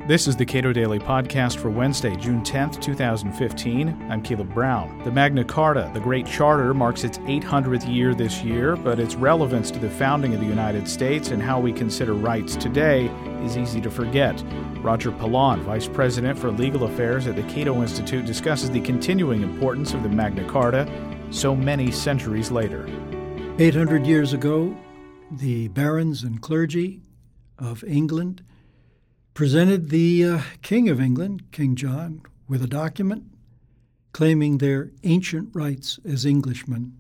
This is the Cato Daily Podcast for Wednesday, June 10th, 2015. I'm Caleb Brown. The Magna Carta, the Great Charter, marks its 800th year this year, but its relevance to the founding of the United States and how we consider rights today is easy to forget. Roger Pilon, Vice President for Legal Affairs at the Cato Institute, discusses the continuing importance of the Magna Carta so many centuries later. 800 years ago, the barons and clergy of England presented the King of England, King John, with a document claiming their ancient rights as Englishmen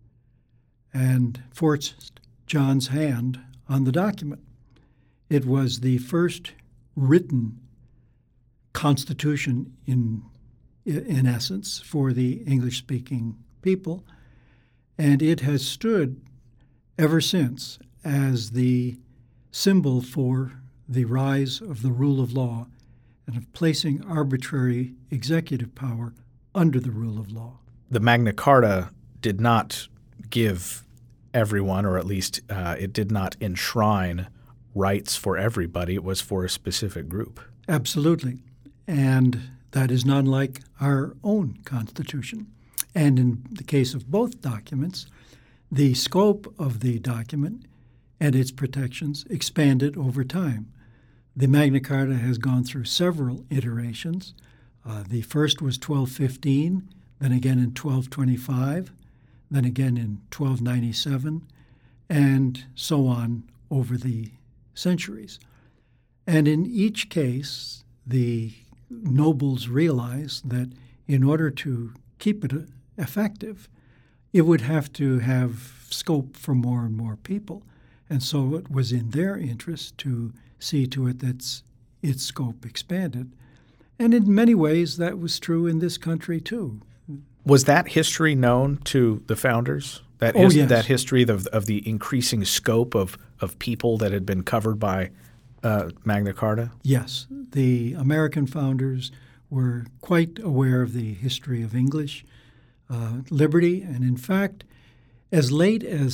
and forced John's hand on the document. It was the first written constitution in essence for the English-speaking people, and it has stood ever since as the symbol for the rise of the rule of law and of placing arbitrary executive power under the rule of law. The Magna Carta did not give everyone, or at least it did not enshrine rights for everybody. It was for a specific group. Absolutely. And that is not unlike our own Constitution. And in the case of both documents, the scope of the document and its protections expanded over time. The Magna Carta has gone through several iterations. The first was 1215, then again in 1225, then again in 1297, and so on over the centuries. And in each case, the nobles realized that in order to keep it effective, it would have to have scope for more and more people. And so it was in their interest to see to it that its scope expanded. And in many ways, that was true in this country, too. Was that history known to the founders? Yes. That history of the increasing scope of people that had been covered by Magna Carta? Yes. The American founders were quite aware of the history of English liberty. And in fact, as late as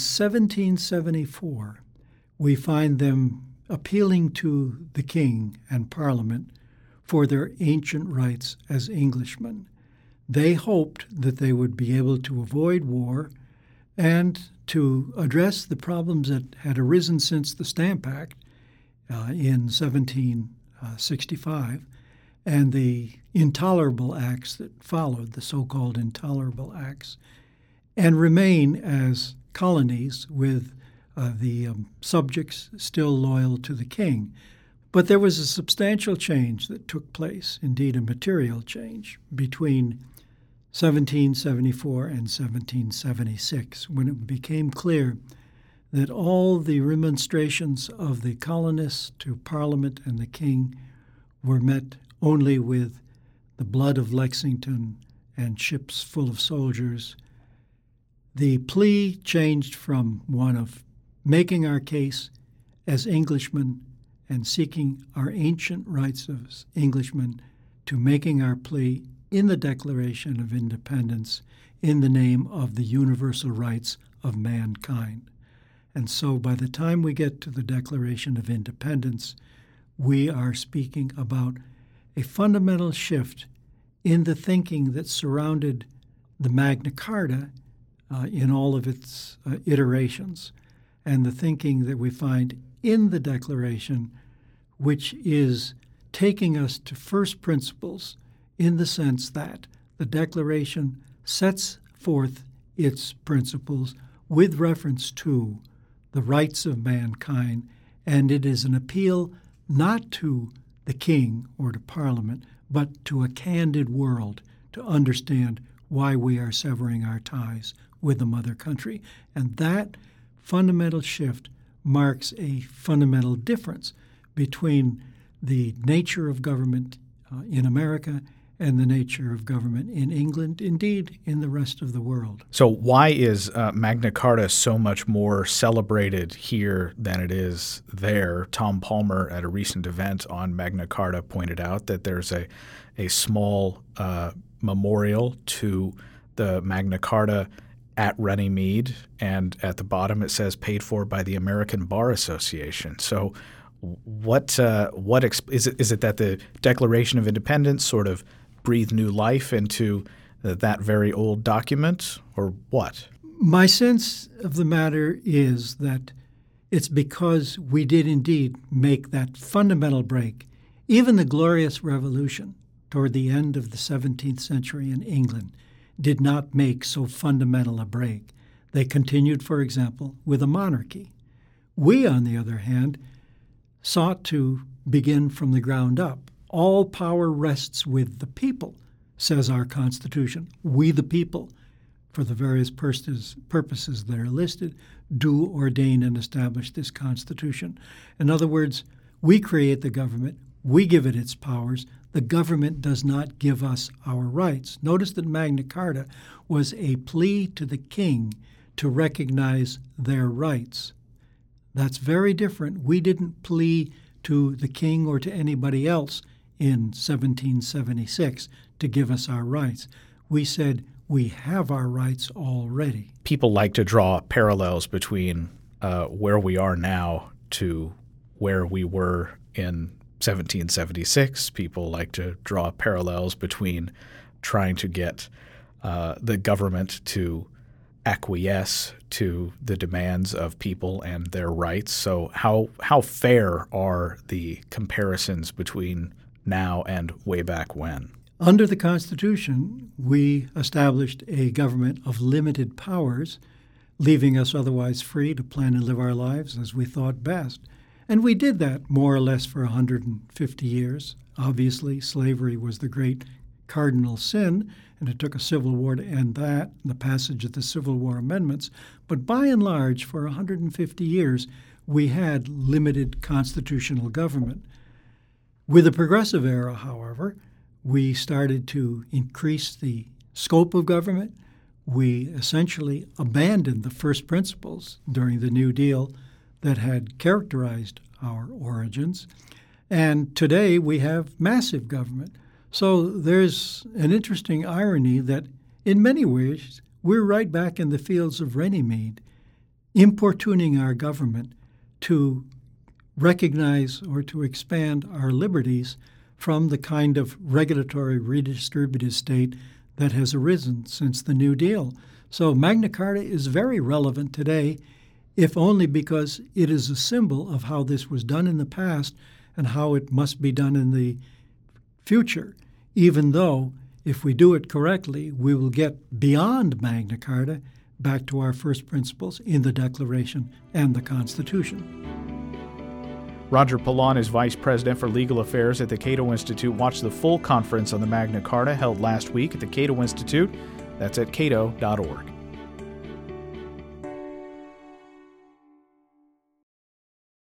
1774, we find them appealing to the king and parliament for their ancient rights as Englishmen. They hoped that they would be able to avoid war and to address the problems that had arisen since the Stamp Act in 1765 and the intolerable acts that followed, the so-called intolerable acts, and remain as colonies with the subjects still loyal to the king. But there was a substantial change that took place, indeed a material change, between 1774 and 1776, when it became clear that all the remonstrations of the colonists to Parliament and the king were met only with the blood of Lexington and ships full of soldiers. The plea changed from one of making our case as Englishmen and seeking our ancient rights as Englishmen to making our plea in the Declaration of Independence in the name of the universal rights of mankind. And so by the time we get to the Declaration of Independence, we are speaking about a fundamental shift in the thinking that surrounded the Magna Carta in all of its iterations, and the thinking that we find in the Declaration, which is taking us to first principles in the sense that the Declaration sets forth its principles with reference to the rights of mankind, and it is an appeal not to the king or to Parliament, but to a candid world to understand why we are severing our ties with the mother country. And that fundamental shift marks a fundamental difference between the nature of government in America and the nature of government in England, indeed in the rest of the world. So why is Magna Carta so much more celebrated here than it is there? Tom Palmer at a recent event on Magna Carta pointed out that there's a small memorial to the Magna Carta at Runnymede, and at the bottom it says paid for by the American Bar Association. So What is it that the Declaration of Independence sort of breathed new life into that very old document, or what? My sense of the matter is that it's because we did indeed make that fundamental break. Even the Glorious Revolution toward the end of the 17th century in England did not make so fundamental a break. They continued, for example, with a monarchy. We, on the other hand, sought to begin from the ground up. All power rests with the people, says our Constitution. We, the people, for the various purposes that are listed, do ordain and establish this Constitution. In other words, we create the government, we give it its powers, the government does not give us our rights. Notice that Magna Carta was a plea to the king to recognize their rights. That's very different. We didn't plea to the king or to anybody else in 1776 to give us our rights. We said we have our rights already. People like to draw parallels between where we are now to where we were in 1776. People like to draw parallels between trying to get the government to acquiesce to the demands of people and their rights. So how fair are the comparisons between now and way back when? Under the Constitution, we established a government of limited powers, leaving us otherwise free to plan and live our lives as we thought best. And we did that more or less for 150 years. Obviously, slavery was the great cardinal sin, and it took a civil war to end that, and the passage of the Civil War amendments. But by and large, for 150 years, we had limited constitutional government. With the Progressive Era, however, we started to increase the scope of government. We essentially abandoned the first principles during the New Deal that had characterized our origins. And today we have massive government. So there's an interesting irony that in many ways we're right back in the fields of Runnymede, importuning our government to recognize or to expand our liberties from the kind of regulatory redistributive state that has arisen since the New Deal. So Magna Carta is very relevant today, if only because it is a symbol of how this was done in the past and how it must be done in the future, even though if we do it correctly, we will get beyond Magna Carta back to our first principles in the Declaration and the Constitution. Roger Pilon is Vice President for Legal Affairs at the Cato Institute. Watch the full conference on the Magna Carta held last week at the Cato Institute. That's at cato.org.